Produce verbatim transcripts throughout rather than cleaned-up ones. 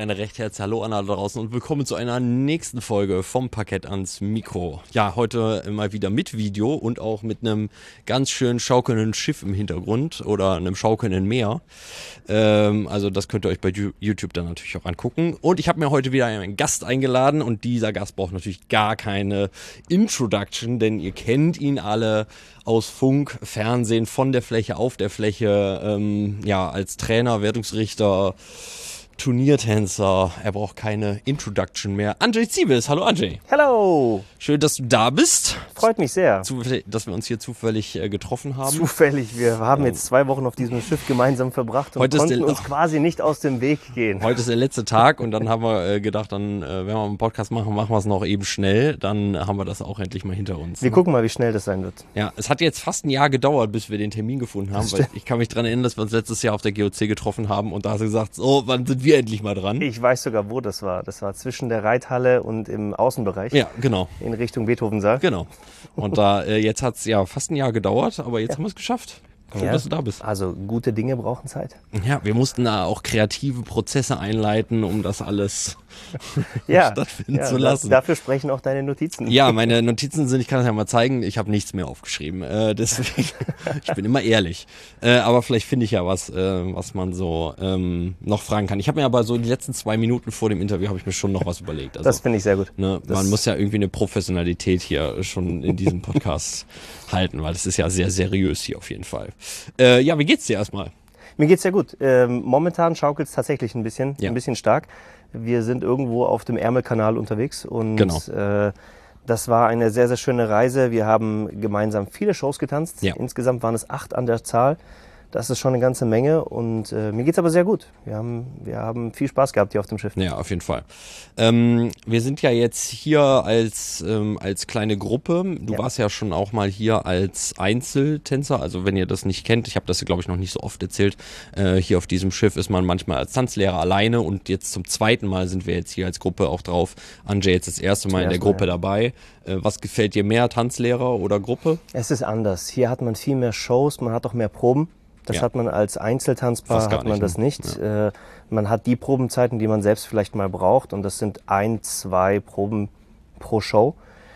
ein recht herzliches Hallo an alle draußen und willkommen zu einer nächsten Folge vom Parkett ans Mikro. Ja, heute mal wieder mit Video und auch mit einem ganz schön schaukelnden Schiff im Hintergrund oder einem schaukelnden Meer. Ähm, also das könnt ihr euch bei YouTube dann natürlich auch angucken. Und ich habe mir heute wieder einen Gast eingeladen und dieser Gast braucht natürlich gar keine Introduction, denn ihr kennt ihn alle aus Funk, Fernsehen, von der Fläche, auf der Fläche, ähm, ja, als Trainer, Wertungsrichter, Turniertänzer. Er braucht keine Introduction mehr. Andrzej Ziebes, hallo Andrzej. Hallo. Schön, dass du da bist. Freut mich sehr. Zufällig, dass wir uns hier zufällig äh, getroffen haben. Zufällig, wir haben jetzt zwei Wochen auf diesem Schiff gemeinsam verbracht und Heute ist konnten der- uns quasi nicht aus dem Weg gehen. Heute ist der letzte Tag und dann haben wir äh, gedacht, dann, äh, wenn wir einen Podcast machen, machen wir es noch eben schnell. Dann haben wir das auch endlich mal hinter uns. Wir gucken mal, wie schnell das sein wird. Ja, es hat jetzt fast ein Jahr gedauert, bis wir den Termin gefunden haben, weil ich kann mich daran erinnern, dass wir uns letztes Jahr auf der G O C getroffen haben und da hast du gesagt, so, wann sind wir endlich mal dran? Ich weiß sogar, wo das war. Das war zwischen der Reithalle und im Außenbereich. Ja, genau, In Richtung Beethovensaal. genau. Und da, äh, jetzt hat es ja fast ein Jahr gedauert, aber jetzt haben wir es geschafft. Schön, Ja. dass du da bist. Also gute Dinge brauchen Zeit. Ja, wir mussten da auch kreative Prozesse einleiten, um das alles Ja, stattfinden ja zu das, lassen. dafür sprechen auch deine Notizen. Ja, meine Notizen sind, ich kann es ja mal zeigen, ich habe nichts mehr aufgeschrieben. Äh, deswegen, ich bin immer ehrlich. Äh, aber vielleicht finde ich ja was, äh, was man so ähm, noch fragen kann. Ich habe mir aber so die letzten zwei Minuten vor dem Interview habe ich mir schon noch was überlegt. Also, Das finde ich sehr gut. ne, das- man muss ja irgendwie eine Professionalität hier schon in diesem Podcast halten, weil das ist ja sehr seriös hier auf jeden Fall. Äh, ja, wie geht's dir erstmal? Mir geht's sehr gut. Ähm, momentan schaukelt es tatsächlich ein bisschen, Ja. ein bisschen stark. Wir sind irgendwo auf dem Ärmelkanal unterwegs und Genau. äh, das war eine sehr, sehr schöne Reise. Wir haben gemeinsam viele Shows getanzt. Ja. Insgesamt waren es acht an der Zahl. Das ist schon eine ganze Menge und äh, mir geht's aber sehr gut. Wir haben, wir haben viel Spaß gehabt hier auf dem Schiff. Ja, auf jeden Fall. Ähm, wir sind ja jetzt hier als, ähm, als kleine Gruppe. Du Ja. warst ja schon auch mal hier als Einzeltänzer. Also wenn ihr das nicht kennt, ich habe das glaube ich noch nicht so oft erzählt, äh, hier auf diesem Schiff ist man manchmal als Tanzlehrer alleine und jetzt zum zweiten Mal sind wir jetzt hier als Gruppe auch drauf. Andrzej jetzt das erste Mal in der ersten Mal, Gruppe ja. dabei. Äh, was gefällt dir mehr, Tanzlehrer oder Gruppe? Es ist anders. Hier hat man viel mehr Shows, man hat auch mehr Proben. Das Ja. hat man als Einzeltanzpaar, Fast gar hat man nicht, das ne? nicht. Äh, man hat die Probenzeiten, die man selbst vielleicht mal braucht und das sind ein, zwei Proben pro Show.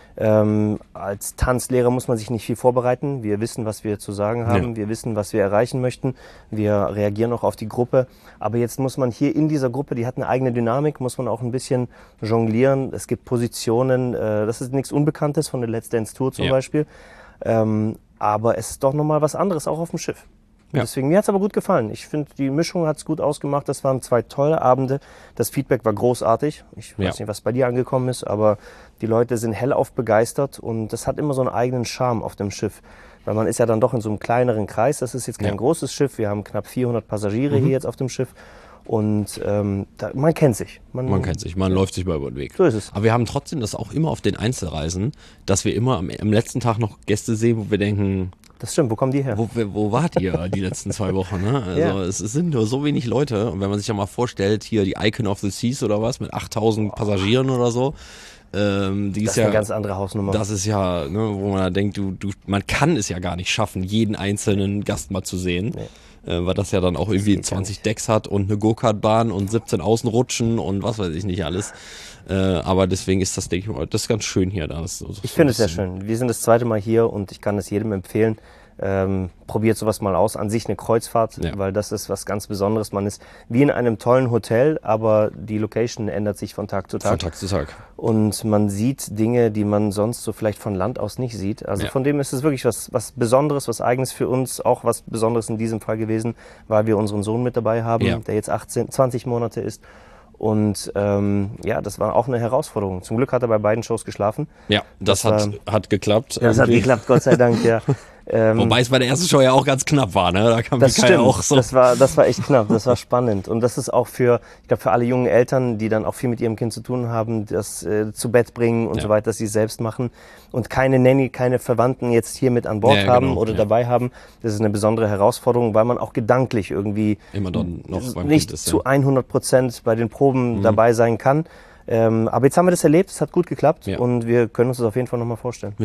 Ähm, als Tanzlehrer muss man sich nicht viel vorbereiten. Wir wissen, was wir zu sagen haben. Ja. Wir wissen, was wir erreichen möchten. Wir reagieren auch auf die Gruppe. Aber jetzt muss man hier in dieser Gruppe, die hat eine eigene Dynamik, muss man auch ein bisschen jonglieren. Es gibt Positionen, äh, das ist nichts Unbekanntes von der Let's Dance Tour zum Ja. Beispiel. Ähm, aber es ist doch nochmal was anderes, auch auf dem Schiff. Und Ja. Deswegen, mir hat es aber gut gefallen. Ich finde, die Mischung hat es gut ausgemacht. Das waren zwei tolle Abende. Das Feedback war großartig. Ich weiß Ja. nicht, was bei dir angekommen ist, aber die Leute sind hellauf begeistert und das hat immer so einen eigenen Charme auf dem Schiff. Weil man ist ja dann doch in so einem kleineren Kreis. Das ist jetzt kein Ja. großes Schiff. Wir haben knapp vierhundert Passagiere hier jetzt auf dem Schiff. Und ähm, da, man kennt sich. Man kennt sich, man läuft sich mal über den Weg. So ist es. Aber wir haben trotzdem das auch immer auf den Einzelreisen, dass wir immer am, am letzten Tag noch Gäste sehen, wo wir denken, Das stimmt. Wo kommen die her? Wo, wo wart ihr die letzten zwei Wochen? Ne? Also Ja. es, es sind nur so wenig Leute. Und wenn man sich ja mal vorstellt, hier die Icon of the Seas oder was, mit achttausend Passagieren oder so, ähm, die Das ist ist ja, eine ganz andere Hausnummer. das ist ja, ne, wo man da denkt, du, du, man kann es ja gar nicht schaffen, jeden einzelnen Gast mal zu sehen. Äh, weil das ja dann auch irgendwie geht gar zwanzig Decks hat und eine Go-Kart-Bahn und siebzehn Außenrutschen und was weiß ich nicht alles. Äh, aber deswegen ist das, denke ich mal, das ist ganz schön hier. Da. Das, so, Ich so finde ein es sehr bisschen- schön. Wir sind das zweite Mal hier und ich kann es jedem empfehlen. Ähm, probiert sowas mal aus. An sich eine Kreuzfahrt, Ja. weil das ist was ganz Besonderes. Man ist wie in einem tollen Hotel, aber die Location ändert sich von Tag zu Tag. Von Tag zu Tag. Und man sieht Dinge, die man sonst so vielleicht von Land aus nicht sieht. Also Ja. von dem ist es wirklich was, was Besonderes, was Eigenes für uns. Auch was Besonderes in diesem Fall gewesen, weil wir unseren Sohn mit dabei haben, Ja. der jetzt achtzehn, zwanzig Monate ist. Und ähm, ja, das war auch eine Herausforderung. Zum Glück hat er bei beiden Shows geschlafen. Ja, das, Das hat, hat geklappt. Das hat irgendwie. geklappt, Gott sei Dank, ja. Ähm, Wobei es bei der ersten Show ja auch ganz knapp war, ne? Da kam Das Mika ja stimmt, auch so. das war, das war echt knapp, das war spannend. Und das ist auch für, ich glaube, für alle jungen Eltern, die dann auch viel mit ihrem Kind zu tun haben, das äh, zu Bett bringen und Ja. so weiter, dass sie selbst machen und keine Nanny, keine Verwandten jetzt hier mit an Bord Ja, haben genau, oder ja. dabei haben. Das ist eine besondere Herausforderung, weil man auch gedanklich irgendwie Immer dann noch beim nicht Kind ist. zu hundert Prozent bei den Proben dabei sein kann. Ähm, aber jetzt haben wir das erlebt, es hat gut geklappt Ja. und wir können uns das auf jeden Fall nochmal vorstellen. Ja.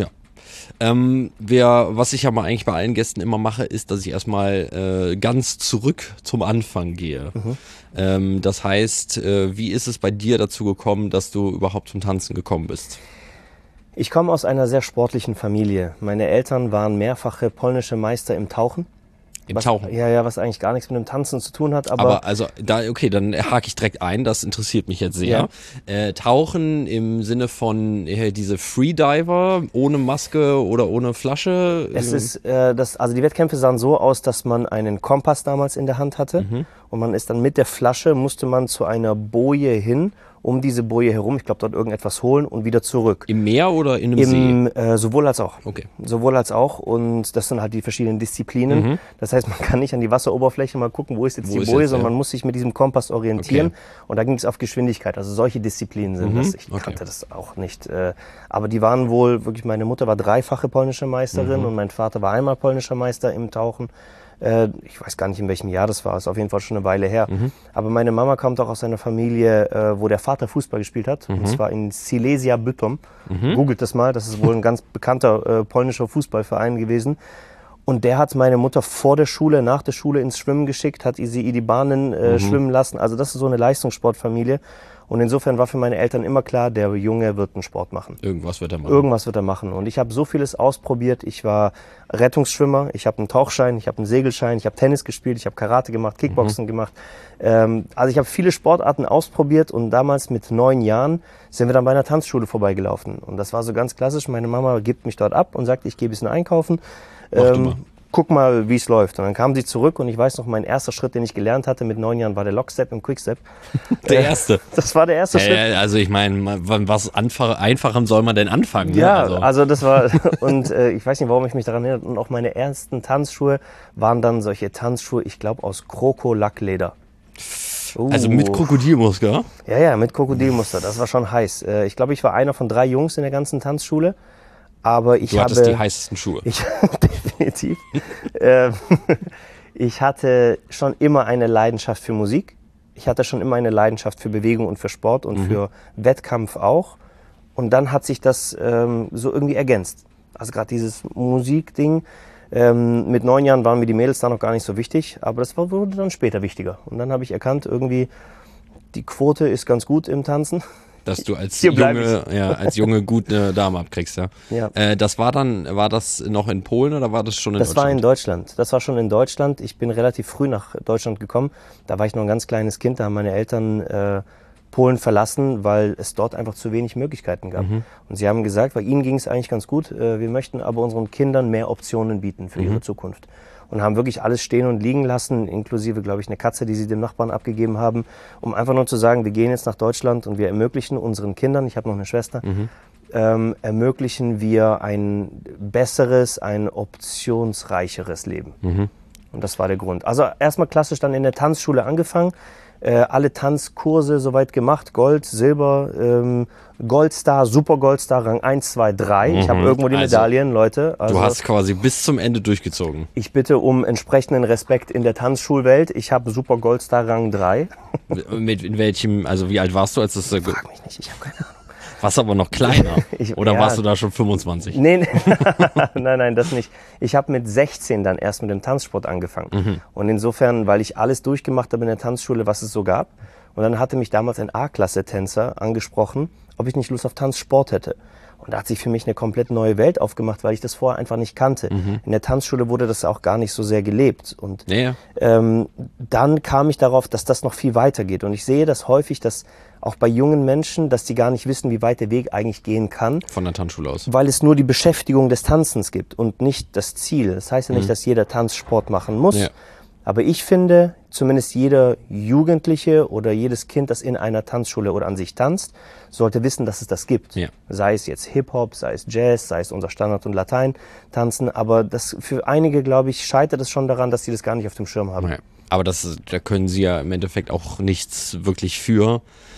Ähm, wir, was ich aber eigentlich bei allen Gästen immer mache, ist, dass ich erstmal äh, ganz zurück zum Anfang gehe. Mhm. Ähm, das heißt, äh, wie ist es bei dir dazu gekommen, dass du überhaupt zum Tanzen gekommen bist? Ich komme aus einer sehr sportlichen Familie. Meine Eltern waren mehrfache polnische Meister im Tauchen. Im was, Tauchen? Ja, ja, was eigentlich gar nichts mit dem Tanzen zu tun hat. Aber, aber also, da, okay, dann hake ich direkt ein, das interessiert mich jetzt sehr. Ja. Äh, Tauchen im Sinne von äh, diese Freediver ohne Maske oder ohne Flasche? Es ist, äh, das, also die Wettkämpfe sahen so aus, dass man einen Kompass damals in der Hand hatte mhm. und man ist dann mit der Flasche, musste man zu einer Boje hin, um diese Boje herum, ich glaube dort irgendetwas holen und wieder zurück. Im Meer oder in einem Im, See? Äh, sowohl als auch. Okay. Sowohl als auch und das sind halt die verschiedenen Disziplinen. Mhm. Das heißt, man kann nicht an die Wasseroberfläche mal gucken, wo ist jetzt wo die ist Boje, jetzt, sondern ja. man muss sich mit diesem Kompass orientieren okay. und da ging es auf Geschwindigkeit. Also solche Disziplinen sind mhm. das. Ich okay. kannte das auch nicht. Äh, aber die waren wohl, wirklich, meine Mutter war dreifache polnische Meisterin mhm. und mein Vater war einmal polnischer Meister im Tauchen. Ich weiß gar nicht, in welchem Jahr das war, ist auf jeden Fall schon eine Weile her. Mhm. Aber meine Mama kommt auch aus einer Familie, wo der Vater Fußball gespielt hat, mhm. und zwar in Silesia Bytom. Mhm. Googelt das mal, das ist wohl ein ganz bekannter äh, polnischer Fußballverein gewesen. Und der hat meine Mutter vor der Schule, nach der Schule ins Schwimmen geschickt, hat sie in die Bahnen äh, mhm. schwimmen lassen. Also das ist so eine Leistungssportfamilie. Und insofern war für meine Eltern immer klar, der Junge wird einen Sport machen. Irgendwas wird er machen. Irgendwas wird er machen. Und ich habe so vieles ausprobiert. Ich war Rettungsschwimmer, ich habe einen Tauchschein, ich habe einen Segelschein, ich habe Tennis gespielt, ich habe Karate gemacht, Kickboxen mhm. gemacht. Ähm, also ich habe viele Sportarten ausprobiert und damals mit neun Jahren sind wir dann bei einer Tanzschule vorbeigelaufen. Und das war so ganz klassisch. Meine Mama gibt mich dort ab und sagt, ich gehe ein bisschen einkaufen. Ähm, guck mal, wie es läuft. Und dann kam sie zurück und ich weiß noch, mein erster Schritt, den ich gelernt hatte mit neun Jahren, war der Lockstep im Quickstep. Der erste? Das war der erste äh, Schritt. Also ich meine, was Einfachem soll man denn anfangen? Ja, ne? also. also das war, und äh, ich weiß nicht, warum ich mich daran erinnere, und auch meine ersten Tanzschuhe waren dann solche Tanzschuhe, ich glaube aus Kroko-Lackleder. Uh. Also mit Krokodilmuster? Ja, ja, mit Krokodilmuster, das war schon heiß. Äh, ich glaube, ich war einer von drei Jungs in der ganzen Tanzschule. Aber ich du hattest habe, die heißesten Schuhe. Ich, definitiv. äh, ich hatte schon immer eine Leidenschaft für Musik. Ich hatte schon immer eine Leidenschaft für Bewegung und für Sport und mhm. für Wettkampf auch. Und dann hat sich das ähm, so irgendwie ergänzt. Also gerade dieses Musikding. Ähm, mit neun Jahren waren mir die Mädels da noch gar nicht so wichtig, aber das wurde dann später wichtiger. Und dann habe ich erkannt, irgendwie die Quote ist ganz gut im Tanzen. Dass du als Junge, ja, als Junge gut eine Dame abkriegst, ja. ja. Äh, das war dann, war das noch in Polen oder war das schon in das Deutschland? Das war in Deutschland. Das war schon in Deutschland. Ich bin relativ früh nach Deutschland gekommen. Da war ich noch ein ganz kleines Kind. Da haben meine Eltern äh, Polen verlassen, weil es dort einfach zu wenig Möglichkeiten gab. Mhm. Und sie haben gesagt, weil ihnen ging es eigentlich ganz gut, äh, wir möchten aber unseren Kindern mehr Optionen bieten für mhm. ihre Zukunft. Und haben wirklich alles stehen und liegen lassen, inklusive, glaube ich, eine Katze, die sie dem Nachbarn abgegeben haben, um einfach nur zu sagen, wir gehen jetzt nach Deutschland und wir ermöglichen unseren Kindern, ich habe noch eine Schwester, mhm. ähm, ermöglichen wir ein besseres, ein optionsreicheres Leben. Mhm. Und das war der Grund. Also erstmal klassisch dann in der Tanzschule angefangen, äh, alle Tanzkurse soweit gemacht, Gold, Silber, ähm, Goldstar, Super Goldstar, Rang eins, zwei, drei. Mhm. Ich habe irgendwo die Medaillen, also, Leute. Also, du hast quasi bis zum Ende durchgezogen. Ich bitte um entsprechenden Respekt in der Tanzschulwelt. Ich habe Super Goldstar Rang drei. Mit in welchem, also wie alt warst du, als das... Frag mich nicht, ich habe keine Ahnung. Warst aber noch kleiner? ich, Oder ja. warst du da schon fünfundzwanzig? Nee, nee. nein, nein, das nicht. Ich habe mit sechzehn dann erst mit dem Tanzsport angefangen. Mhm. Und insofern, weil ich alles durchgemacht habe in der Tanzschule, was es so gab. Und dann hatte mich damals ein A-Klasse-Tänzer angesprochen, ob ich nicht Lust auf Tanzsport hätte. Und da hat sich für mich eine komplett neue Welt aufgemacht, weil ich das vorher einfach nicht kannte. Mhm. In der Tanzschule wurde das auch gar nicht so sehr gelebt. Und ja, ja. Ähm, dann kam ich darauf, dass das noch viel weiter geht. Und ich sehe das häufig, dass auch bei jungen Menschen, dass die gar nicht wissen, wie weit der Weg eigentlich gehen kann. Von der Tanzschule aus. Weil es nur die Beschäftigung des Tanzens gibt und nicht das Ziel. Das heißt ja nicht, mhm. dass jeder Tanzsport machen muss. Ja. Aber ich finde, zumindest jeder Jugendliche oder jedes Kind, das in einer Tanzschule oder an sich tanzt, sollte wissen, dass es das gibt. Ja. Sei es jetzt Hip-Hop, sei es Jazz, sei es unser Standard- und Latein-Tanzen. Aber das für einige, glaube ich, scheitert es schon daran, dass sie das gar nicht auf dem Schirm haben. Ja. Aber das, da können sie ja im Endeffekt auch nichts wirklich für.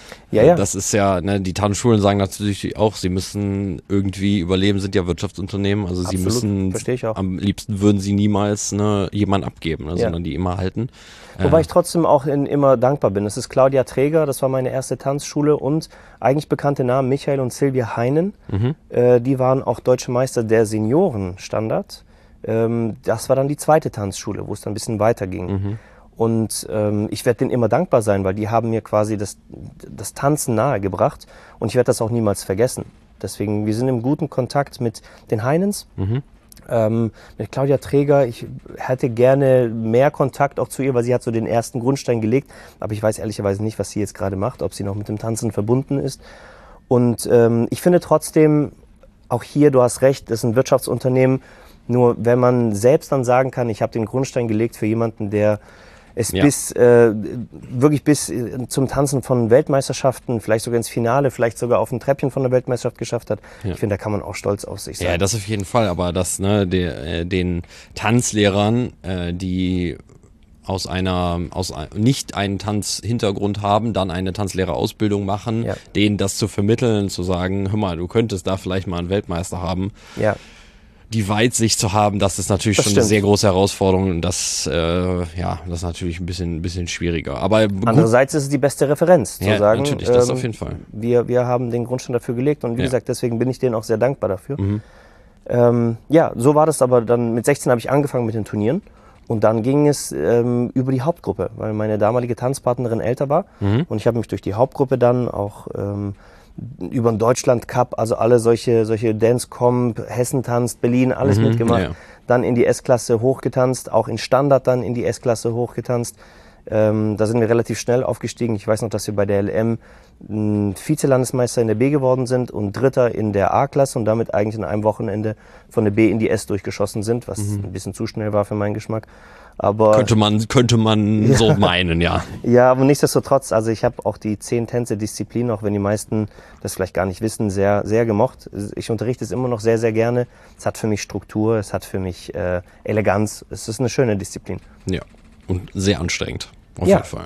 Ja, ja. Das ist ja, ne, die Tanzschulen sagen natürlich auch, sie müssen irgendwie überleben, sind ja Wirtschaftsunternehmen, also sie Absolut, müssen, verstehe ich auch. am liebsten würden sie niemals ne, jemanden abgeben, ne, Ja. sondern die immer halten. Wobei Äh, ich trotzdem auch in, immer dankbar bin. Das ist Claudia Träger, das war meine erste Tanzschule und eigentlich bekannte Namen Michael und Silvia Heinen. mhm. Äh, die waren auch deutsche Meister der Seniorenstandard. Ähm, das war dann die zweite Tanzschule, wo es dann ein bisschen weiter ging. Mhm. Und ähm, ich werde denen immer dankbar sein, weil die haben mir quasi das, das Tanzen nahegebracht und ich werde das auch niemals vergessen. Deswegen, wir sind im guten Kontakt mit den Heinens, Mhm. ähm, mit Claudia Träger. Ich hätte gerne mehr Kontakt auch zu ihr, weil sie hat so den ersten Grundstein gelegt. Aber ich weiß ehrlicherweise nicht, was sie jetzt gerade macht, ob sie noch mit dem Tanzen verbunden ist. Und ähm, ich finde trotzdem, auch hier, du hast recht, das ist ein Wirtschaftsunternehmen. Nur wenn man selbst dann sagen kann, ich habe den Grundstein gelegt für jemanden, der es Ja. bis äh, wirklich bis äh, zum Tanzen von Weltmeisterschaften, vielleicht sogar ins Finale, vielleicht sogar auf ein Treppchen von der Weltmeisterschaft geschafft hat. Ja. Ich finde, da kann man auch stolz auf sich sein. Ja, das auf jeden Fall, aber das, ne, der, äh, den Tanzlehrern, äh, die aus einer, aus ein, nicht einen Tanzhintergrund haben, dann eine Tanzlehrerausbildung machen, Ja. denen das zu vermitteln, zu sagen, hör mal, du könntest da vielleicht mal einen Weltmeister haben. Ja. Die Weitsicht zu haben, das ist natürlich Das schon stimmt. eine sehr große Herausforderung und das, äh, ja, das ist natürlich ein bisschen, ein bisschen schwieriger. Aber gut, Andererseits ist es die beste Referenz, zu ja, sagen, natürlich, das ähm, auf jeden Fall. Wir, wir haben den Grundstein dafür gelegt und wie Ja. gesagt, deswegen bin ich denen auch sehr dankbar dafür. Mhm. Ähm, ja, so war das aber dann. Mit sechzehn habe ich angefangen mit den Turnieren und dann ging es ähm, über die Hauptgruppe, weil meine damalige Tanzpartnerin älter war Mhm. und ich habe mich durch die Hauptgruppe dann auch ähm, über den Deutschland Cup, also alle solche, solche Dance Comp, Hessen tanzt, Berlin, alles Mhm, mitgemacht. ja, ja. Dann in die S-Klasse hochgetanzt, auch in Standard dann in die S-Klasse hochgetanzt. Ähm, da sind wir relativ schnell aufgestiegen. Ich weiß noch, dass wir bei der L M mh, Vizelandesmeister in der B geworden sind und Dritter in der A-Klasse und damit eigentlich in einem Wochenende von der B in die S durchgeschossen sind, was ein bisschen zu schnell war für meinen Geschmack. Aber Könnte man, könnte man so meinen, ja. ja, aber nichtsdestotrotz, also ich habe auch die zehn Tänze-Disziplinen, auch wenn die meisten das vielleicht gar nicht wissen, sehr, sehr gemocht. Ich unterrichte es immer noch sehr, sehr gerne. Es hat für mich Struktur, es hat für mich äh, Eleganz. Es ist eine schöne Disziplin. Ja, und sehr anstrengend, auf Ja. jeden Fall.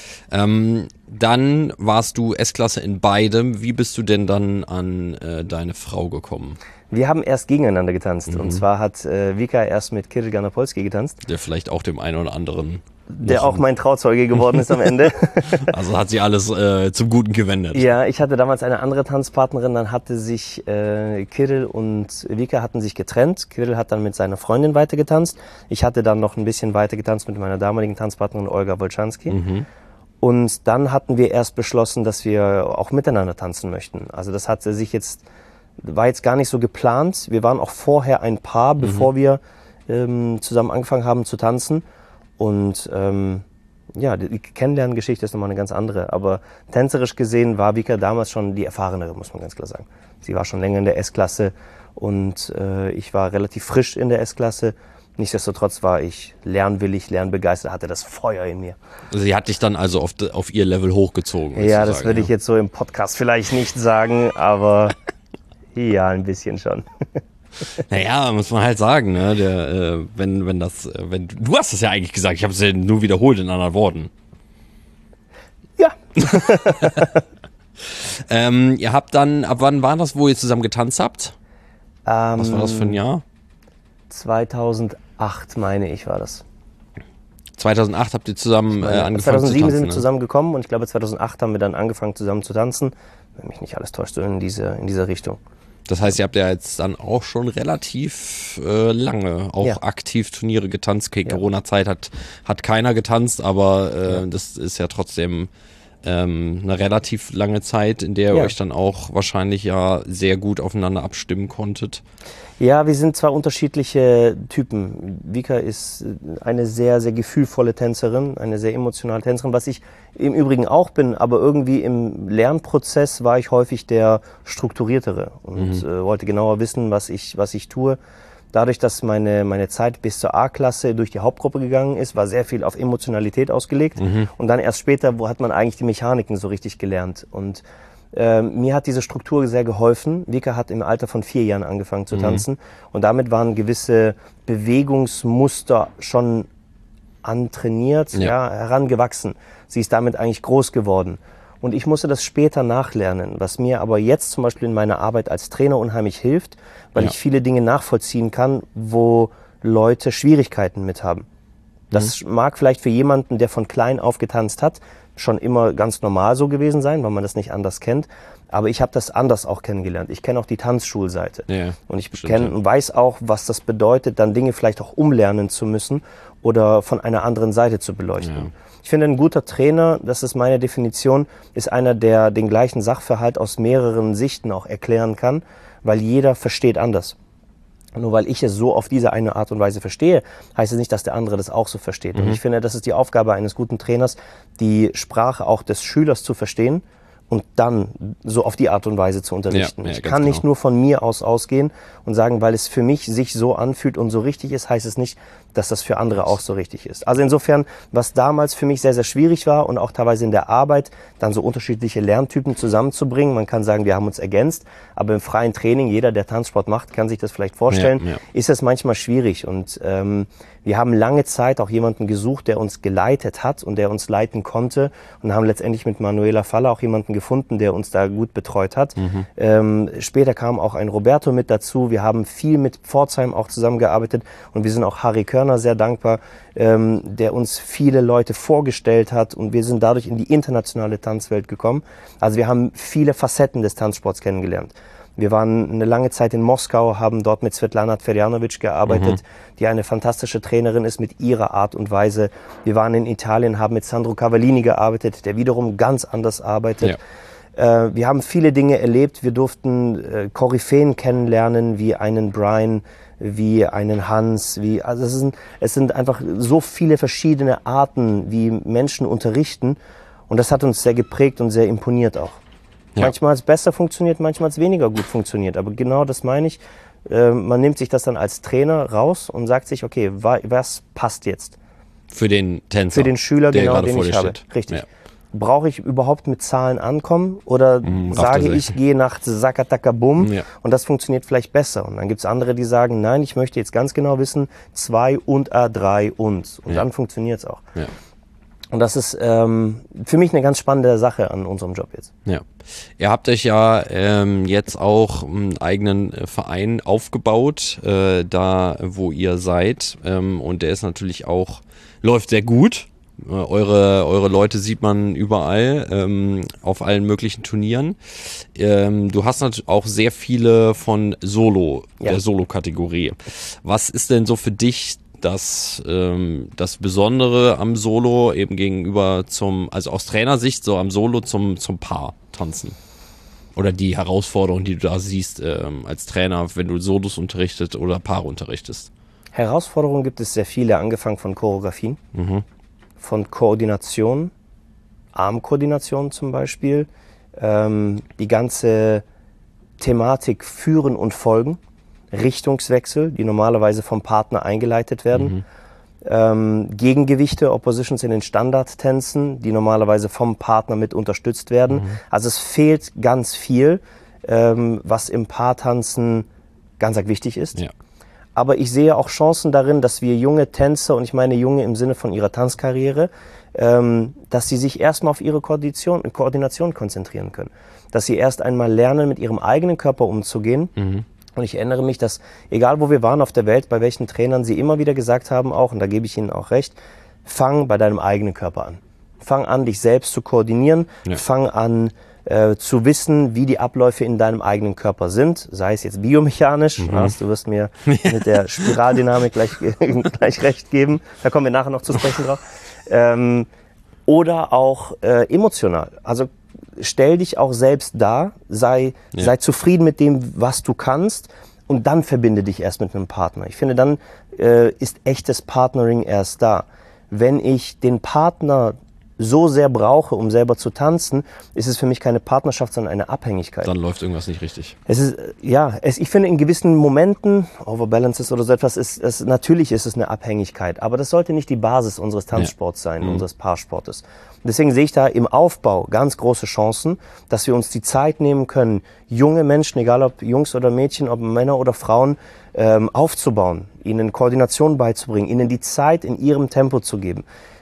Ähm, dann warst du S-Klasse in beidem. Wie bist du denn dann an äh, deine Frau gekommen? Wir haben erst gegeneinander getanzt. Und zwar hat äh, Vika erst mit Kirill Ganapolski getanzt, Der vielleicht auch dem einen oder anderen. der noch- auch mein Trauzeuge geworden ist am Ende. Also hat sie alles äh, zum Guten gewendet. Ja, ich hatte damals eine andere Tanzpartnerin, dann hatte sich äh, Kirill und Vika hatten sich getrennt. Kirill hat dann mit seiner Freundin weitergetanzt. Ich hatte dann noch ein bisschen weiter getanzt mit meiner damaligen Tanzpartnerin Olga Wolczanski. Mhm. Und dann hatten wir erst beschlossen, dass wir auch miteinander tanzen möchten. Also das hatte sich jetzt, war jetzt gar nicht so geplant. Wir waren auch vorher ein Paar, bevor wir ähm, zusammen angefangen haben zu tanzen. Und ähm, ja, die Kennenlerngeschichte ist nochmal eine ganz andere. Aber tänzerisch gesehen war Vika damals schon die erfahrenere, muss man ganz klar sagen. Sie war schon länger in der S-Klasse und äh, ich war relativ frisch in der S-Klasse. Nichtsdestotrotz war ich lernwillig, lernbegeistert, hatte das Feuer in mir. Sie hat dich dann also auf, de- auf ihr Level hochgezogen. willst Ja, du das sagen, würde ja. ich jetzt so im Podcast vielleicht nicht sagen, aber ja, ein bisschen schon. Naja, muss man halt sagen, ne? Der, äh, wenn, wenn das, äh, wenn du hast es ja eigentlich gesagt, ich habe es ja nur wiederholt in anderen Worten. Ja, Ähm, ihr habt dann, ab wann war das, wo ihr zusammen getanzt habt? ähm, Was war das für ein Jahr? zweitausendacht meine ich war das. zweitausendacht habt ihr zusammen äh, angefangen zweitausendsieben zu tanzen, sind wir ne? zusammengekommen und ich glaube zweitausendacht haben wir dann angefangen zusammen zu tanzen. Wenn mich nicht alles täuscht, so in diese, in dieser Richtung. Das heißt, ihr habt ja jetzt dann auch schon relativ äh, lange auch Ja. aktiv Turniere getanzt. Okay, Ja. Corona-Zeit hat, hat keiner getanzt, aber äh, das ist ja trotzdem ähm, eine relativ lange Zeit, in der ihr Ja. euch dann auch wahrscheinlich ja sehr gut aufeinander abstimmen konntet. Ja, wir sind zwei unterschiedliche Typen. Vika ist eine sehr, sehr gefühlvolle Tänzerin, eine sehr emotionale Tänzerin, was ich im Übrigen auch bin, aber irgendwie im Lernprozess war ich häufig der strukturiertere und äh, wollte genauer wissen, was ich, was ich tue. Dadurch, dass meine, meine Zeit bis zur A-Klasse durch die Hauptgruppe gegangen ist, war sehr viel auf Emotionalität ausgelegt. Und dann erst später, wo hat man eigentlich die Mechaniken so richtig gelernt. Und ähm, mir hat diese Struktur sehr geholfen. Vika hat im Alter von vier Jahren angefangen zu tanzen. Und damit waren gewisse Bewegungsmuster schon antrainiert, Ja. ja. herangewachsen. Sie ist damit eigentlich groß geworden. Und ich musste das später nachlernen, was mir aber jetzt zum Beispiel in meiner Arbeit als Trainer unheimlich hilft, weil Ja. ich viele Dinge nachvollziehen kann, wo Leute Schwierigkeiten mit haben. Das mhm. mag vielleicht für jemanden, der von klein auf getanzt hat, schon immer ganz normal so gewesen sein, weil man das nicht anders kennt. Aber ich habe das anders auch kennengelernt. Ich kenne auch die Tanzschulseite. Ja, und ich stimmt, kenn, ja. und weiß auch, was das bedeutet, dann Dinge vielleicht auch umlernen zu müssen oder von einer anderen Seite zu beleuchten. Ja. Ich finde, ein guter Trainer, das ist meine Definition, ist einer, der den gleichen Sachverhalt aus mehreren Sichten auch erklären kann, weil jeder versteht anders. Nur weil ich es so auf diese eine Art und Weise verstehe, heißt es nicht, dass der andere das auch so versteht. Mhm. Und ich finde, das ist die Aufgabe eines guten Trainers, die Sprache auch des Schülers zu verstehen und dann so auf die Art und Weise zu unterrichten. Ja, ja, ich kann nicht genau. nur von mir aus ausgehen und sagen, weil es für mich sich so anfühlt und so richtig ist, heißt es nicht, dass das für andere auch so richtig ist. Also insofern, was damals für mich sehr, sehr schwierig war und auch teilweise in der Arbeit, dann so unterschiedliche Lerntypen zusammenzubringen. Man kann sagen, wir haben uns ergänzt, aber im freien Training, jeder, der Tanzsport macht, kann sich das vielleicht vorstellen, Ja, ja. ist es manchmal schwierig. Und ähm, wir haben lange Zeit auch jemanden gesucht, der uns geleitet hat und der uns leiten konnte und haben letztendlich mit Manuela Faller auch jemanden gefunden, der uns da gut betreut hat. Mhm. Ähm, später kam auch ein Roberto mit dazu. Wir haben viel mit Pforzheim auch zusammengearbeitet und wir sind auch Harry Körner sehr dankbar, ähm, der uns viele Leute vorgestellt hat und wir sind dadurch in die internationale Tanzwelt gekommen. Also wir haben viele Facetten des Tanzsports kennengelernt. Wir waren eine lange Zeit in Moskau, haben dort mit Svetlana Tverjanovic gearbeitet, mhm. die eine fantastische Trainerin ist mit ihrer Art und Weise. Wir waren in Italien, haben mit Sandro Cavallini gearbeitet, der wiederum ganz anders arbeitet. Ja. Äh, wir haben viele Dinge erlebt. Wir durften äh, Koryphäen kennenlernen, wie einen Brian, wie einen Hans, wie, also es sind, es sind einfach so viele verschiedene Arten, wie Menschen unterrichten. Und das hat uns sehr geprägt und sehr imponiert auch. Ja. Manchmal hat es besser funktioniert, manchmal hat es weniger gut funktioniert. Aber genau das meine ich. Äh, man nimmt sich das dann als Trainer raus und sagt sich, okay, wa- was passt jetzt? Für den Tänzer. Für den Schüler, der genau, gerade den vor ich dir habe. steht. Richtig. Ja. Brauche ich überhaupt mit Zahlen ankommen oder Mhm, sage auf der ich, gehe nach Sakataka Bum Ja. und das funktioniert vielleicht besser. Und dann gibt es andere, die sagen, nein, ich möchte jetzt ganz genau wissen, zwei und A drei und. Und Ja. dann funktioniert es auch. Ja. Und das ist ähm, für mich eine ganz spannende Sache an unserem Job jetzt. Ja. Ihr habt euch ja ähm, jetzt auch einen eigenen äh, Verein aufgebaut, äh, da wo ihr seid. Ähm, und der ist natürlich auch, läuft sehr gut. Äh, eure, eure Leute sieht man überall, ähm, auf allen möglichen Turnieren. Ähm, du hast natürlich auch sehr viele von Solo, Ja. der Solo-Kategorie. Was ist denn so für dich das, ähm, das Besondere am Solo eben gegenüber zum, also aus Trainersicht so am Solo zum, zum Paar tanzen? Oder die Herausforderung, die du da siehst ähm, als Trainer, wenn du Solos unterrichtet oder Paare unterrichtest? Herausforderungen gibt es sehr viele, angefangen von Choreografien, Mhm. von Koordination, Armkoordination zum Beispiel, ähm, die ganze Thematik Führen und Folgen, Richtungswechsel, die normalerweise vom Partner eingeleitet werden, Mhm. ähm, Gegengewichte, Oppositions in den Standardtänzen, die normalerweise vom Partner mit unterstützt werden. Mhm. Also es fehlt ganz viel, ähm, was im Paartanzen ganz arg wichtig ist. Ja. Aber ich sehe auch Chancen darin, dass wir junge Tänzer, und ich meine junge im Sinne von ihrer Tanzkarriere, ähm, dass sie sich erstmal auf ihre Koordination, Koordination konzentrieren können. Dass sie erst einmal lernen, mit ihrem eigenen Körper umzugehen. Mhm. Und ich erinnere mich, dass egal wo wir waren auf der Welt, bei welchen Trainern sie immer wieder gesagt haben auch, und da gebe ich ihnen auch recht, fang bei deinem eigenen Körper an. Fang an, dich selbst zu koordinieren. Ja. Fang an, äh, zu wissen, wie die Abläufe in deinem eigenen Körper sind, sei es jetzt biomechanisch, Mhm. Lars, du wirst mir mit der Spiraldynamik gleich, gleich recht geben, da kommen wir nachher noch zu sprechen drauf, ähm, oder auch äh, emotional. Also stell dich auch selbst dar, sei, Ja. sei zufrieden mit dem, was du kannst, und dann verbinde dich erst mit einem Partner. Ich finde, dann äh, ist echtes Partnering erst da. Wenn ich den Partner so sehr brauche, um selber zu tanzen, ist es für mich keine Partnerschaft, sondern eine Abhängigkeit. Dann läuft irgendwas nicht richtig. Es ist, äh, ja, es, ich finde in gewissen Momenten, Overbalances oder so etwas, ist es, natürlich ist es eine Abhängigkeit, aber das sollte nicht die Basis unseres Tanzsports sein, Mhm. unseres Paarsportes. Und deswegen sehe ich da im Aufbau ganz große Chancen, dass wir uns die Zeit nehmen können, junge Menschen, egal ob Jungs oder Mädchen, ob Männer oder Frauen, ähm, aufzubauen, ihnen Koordination beizubringen, ihnen die Zeit in ihrem Tempo zu geben.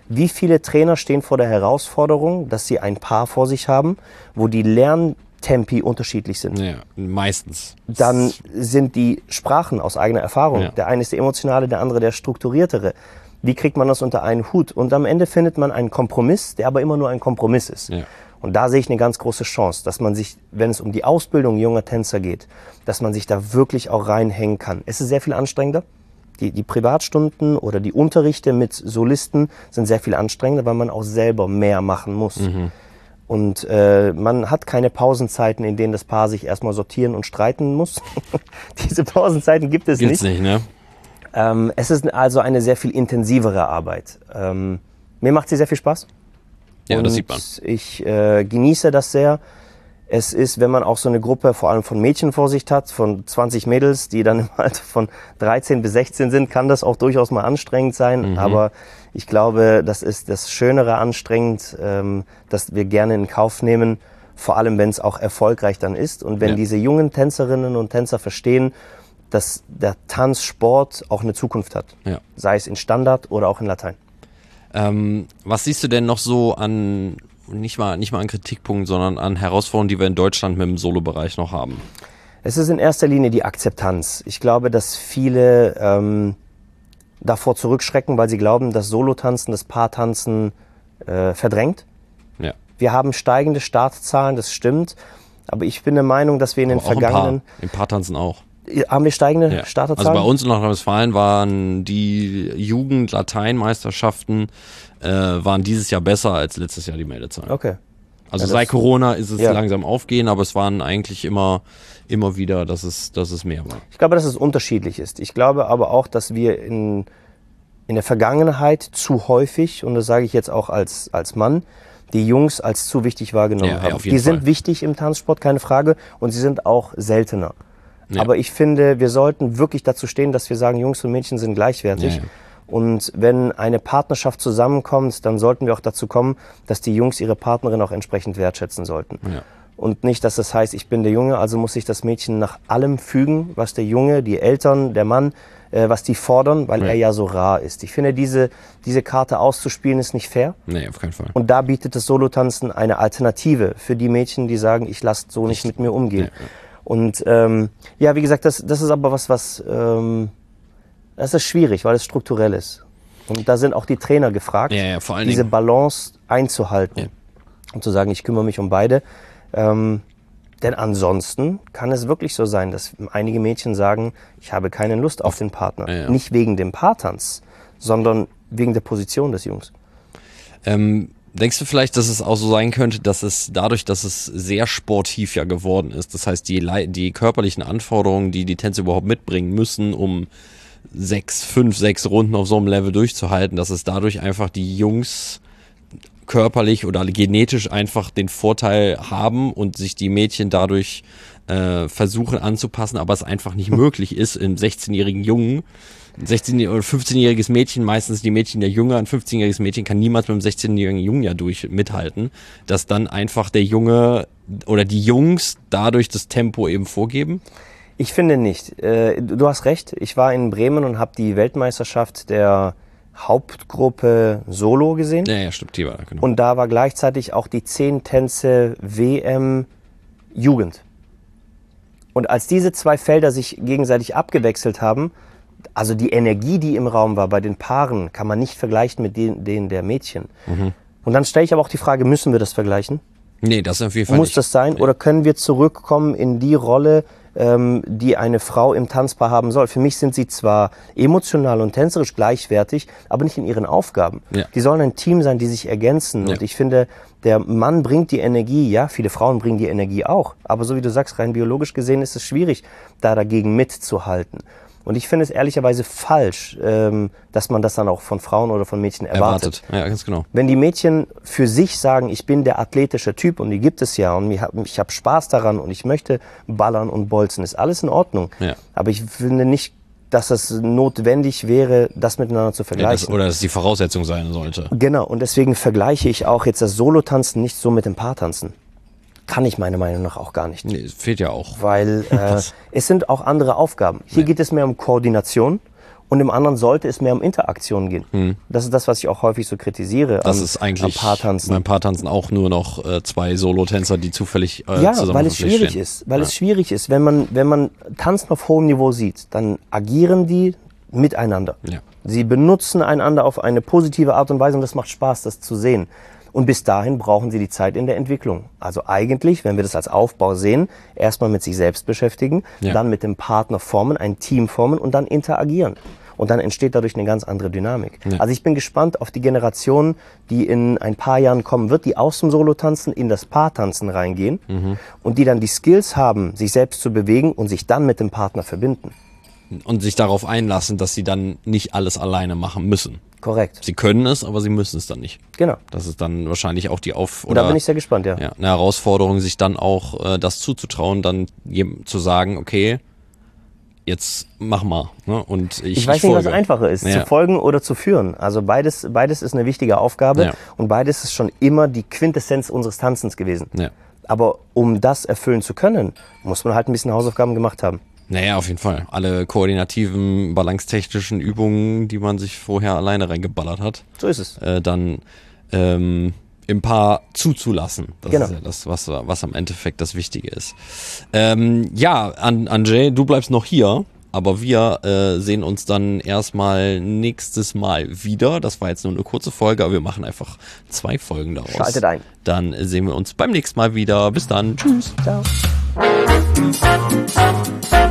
Wie viele Trainer stehen vor der Herausforderung, dass sie ein Paar vor sich haben, wo die Lerntempi unterschiedlich sind? Ja, meistens. Dann sind die Sprachen aus eigener Erfahrung. Ja. Der eine ist der emotionale, der andere der strukturiertere. Wie kriegt man das unter einen Hut? Und am Ende findet man einen Kompromiss, der aber immer nur ein Kompromiss ist. Ja. Und da sehe ich eine ganz große Chance, dass man sich, wenn es um die Ausbildung junger Tänzer geht, dass man sich da wirklich auch reinhängen kann. Es ist sehr viel anstrengender. Die, die Privatstunden oder die Unterrichte mit Solisten sind sehr viel anstrengender, weil man auch selber mehr machen muss. Mhm. Und äh, man hat keine Pausenzeiten, in denen das Paar sich erstmal sortieren und streiten muss. Diese Pausenzeiten gibt es Gibt's nicht. nicht, ne? Ähm, es ist also eine sehr viel intensivere Arbeit. Ähm, mir macht sie sehr viel Spaß. Ja, und das sieht man. Ich äh, genieße das sehr. Es ist, wenn man auch so eine Gruppe vor allem von Mädchen vor sich hat, von zwanzig Mädels, die dann im Alter von dreizehn bis sechzehn sind, kann das auch durchaus mal anstrengend sein. Mhm. Aber ich glaube, das ist das Schönere anstrengend, ähm, dass wir gerne in Kauf nehmen, vor allem wenn es auch erfolgreich dann ist. Und wenn Ja. diese jungen Tänzerinnen und Tänzer verstehen, dass der Tanzsport auch eine Zukunft hat. Ja. Sei es in Standard oder auch in Latein. Ähm, was siehst du denn noch so an, nicht mal, nicht mal an Kritikpunkten, sondern an Herausforderungen, die wir in Deutschland mit dem Solo-Bereich noch haben? Es ist in erster Linie die Akzeptanz. Ich glaube, dass viele ähm, davor zurückschrecken, weil sie glauben, dass Solotanzen das Paartanzen äh, verdrängt. Ja. Wir haben steigende Startzahlen, das stimmt. Aber ich bin der Meinung, dass wir in den Aber auch im vergangenen... Paar, im Paartanzen auch. Haben wir steigende Ja. Starterzahlen? Also bei uns in Nordrhein-Westfalen waren die Jugend-Lateinmeisterschaften äh, waren dieses Jahr besser als letztes Jahr die Meldezahlen. Okay. Also Ja, seit das- Corona ist es Ja. langsam aufgehen, aber es waren eigentlich immer, immer wieder, dass es, dass es mehr war. Ich glaube, dass es unterschiedlich ist. Ich glaube aber auch, dass wir in, in der Vergangenheit zu häufig, und das sage ich jetzt auch als, als Mann, die Jungs als zu wichtig wahrgenommen Ja, ja, haben. auf jeden Die sind Fall. wichtig im Tanzsport, keine Frage, und sie sind auch seltener. Ja. Aber ich finde, wir sollten wirklich dazu stehen, dass wir sagen, Jungs und Mädchen sind gleichwertig. Ja, ja. Und wenn eine Partnerschaft zusammenkommt, dann sollten wir auch dazu kommen, dass die Jungs ihre Partnerin auch entsprechend wertschätzen sollten. Ja. Und nicht, dass das heißt, ich bin der Junge, also muss sich das Mädchen nach allem fügen, was der Junge, die Eltern, der Mann, äh, was die fordern, weil Ja. er ja so rar ist. Ich finde, diese, diese Karte auszuspielen ist nicht fair. Nee, auf keinen Fall. Und da bietet das Solotanzen eine Alternative für die Mädchen, die sagen, ich lasse so nicht mit mir umgehen. Ja, ja. Und ähm, ja, wie gesagt, das, das ist aber was, was ähm, das ist schwierig, weil es strukturell ist. Und da sind auch die Trainer gefragt, Ja, ja, vor allen diese Dingen- Balance einzuhalten. Ja. Und zu sagen, ich kümmere mich um beide. Ähm, denn ansonsten kann es wirklich so sein, dass einige Mädchen sagen, ich habe keine Lust auf den Partner. Ja, ja. Nicht wegen dem Paartanz, sondern wegen der Position des Jungs. Ähm, denkst du vielleicht, dass es auch so sein könnte, dass es dadurch, dass es sehr sportiv ja geworden ist, das heißt, die, Lei- die körperlichen Anforderungen, die die Tänzer überhaupt mitbringen müssen, um sechs, fünf, sechs Runden auf so einem Level durchzuhalten, dass es dadurch einfach die Jungs körperlich oder genetisch einfach den Vorteil haben und sich die Mädchen dadurch äh, versuchen anzupassen, aber es einfach nicht möglich ist im sechzehnjährigen Jungen. Ein sechzehn- oder fünfzehnjähriges Mädchen, meistens die Mädchen ja jünger, ein fünfzehnjähriges Mädchen kann niemals mit einem sechzehnjährigen Jungen ja durch mithalten, dass dann einfach der Junge oder die Jungs dadurch das Tempo eben vorgeben. Ich finde nicht. Äh, Du hast recht. Ich war in Bremen und habe die Weltmeisterschaft der Hauptgruppe Solo gesehen. Ja, ja, stimmt, die war da, genau. Und da war gleichzeitig auch die zehn Tänze W M Jugend. Und als diese zwei Felder sich gegenseitig abgewechselt haben, also die Energie, die im Raum war bei den Paaren, kann man nicht vergleichen mit den, denen der Mädchen. Mhm. Und dann stelle ich aber auch die Frage, müssen wir das vergleichen? Nee, das ist auf jeden Fall Muss nicht. das sein? Oder können wir zurückkommen in die Rolle, ähm, die eine Frau im Tanzpaar haben soll? Für mich sind sie zwar emotional und tänzerisch gleichwertig, aber nicht in ihren Aufgaben. Ja. Die sollen ein Team sein, die sich ergänzen. Ja. Und ich finde, der Mann bringt die Energie, ja, viele Frauen bringen die Energie auch. Aber so wie du sagst, rein biologisch gesehen ist es schwierig, da dagegen mitzuhalten. Und ich finde es ehrlicherweise falsch, ähm, dass man das dann auch von Frauen oder von Mädchen erwartet. erwartet. Ja, ganz genau. Wenn die Mädchen für sich sagen, ich bin der athletische Typ und die gibt es ja und ich habe ich hab Spaß daran und ich möchte ballern und bolzen, ist alles in Ordnung. Ja. Aber ich finde nicht, dass es notwendig wäre, das miteinander zu Ja, das, vergleichen. oder dass es die Voraussetzung sein sollte. Genau, und deswegen vergleiche ich auch jetzt das Solotanzen nicht so mit dem Paartanzen. Kann ich meiner Meinung nach auch gar nicht. Nee, es fehlt ja auch. Weil äh, es sind auch andere Aufgaben. Hier Ja. geht es mehr um Koordination und im anderen sollte es mehr um Interaktion gehen. Hm. Das ist das, was ich auch häufig so kritisiere. Das am, ist eigentlich am Paartanzen. beim Paartanzen auch nur noch äh, zwei Solotänzer, die zufällig äh, ja, zusammen weil auf es dem Fläche schwierig stehen. ist. Weil Ja. es schwierig ist, wenn man, wenn man Tanzen auf hohem Niveau sieht, dann agieren die miteinander. Ja. Sie benutzen einander auf eine positive Art und Weise und das macht Spaß, das zu sehen. Und bis dahin brauchen sie die Zeit in der Entwicklung. Also eigentlich, wenn wir das als Aufbau sehen, erstmal mit sich selbst beschäftigen, Ja. dann mit dem Partner formen, ein Team formen und dann interagieren. Und dann entsteht dadurch eine ganz andere Dynamik. Ja. Also ich bin gespannt auf die Generation, die in ein paar Jahren kommen wird, die aus dem Solotanzen in das Paartanzen reingehen Mhm. und die dann die Skills haben, sich selbst zu bewegen und sich dann mit dem Partner verbinden. Und sich darauf einlassen, dass sie dann nicht alles alleine machen müssen. Korrekt. Sie können es, aber sie müssen es dann nicht. Genau. Das ist dann wahrscheinlich auch die Auf- Und oder da bin ich sehr gespannt, ja. ja, eine Herausforderung, sich dann auch äh, das zuzutrauen, dann jedem zu sagen, okay, jetzt mach mal. Ne? Und ich, Ich weiß ich nicht, was folge. einfacher ist, Ja. zu folgen oder zu führen. Also beides, beides ist eine wichtige Aufgabe Ja. und beides ist schon immer die Quintessenz unseres Tanzens gewesen. Ja. Aber um das erfüllen zu können, muss man halt ein bisschen Hausaufgaben gemacht haben. Naja, auf jeden Fall. Alle koordinativen, balancetechnischen Übungen, die man sich vorher alleine reingeballert hat, So ist es. äh, dann ähm, im Paar zuzulassen. Das Genau. ist ja das, was, was am Endeffekt das Wichtige ist. Ähm, ja, An Andrzej, du bleibst noch hier, aber wir äh, sehen uns dann erstmal nächstes Mal wieder. Das war jetzt nur eine kurze Folge, aber wir machen einfach zwei Folgen daraus. Schaltet ein. Dann sehen wir uns beim nächsten Mal wieder. Bis dann. Tschüss. Ciao.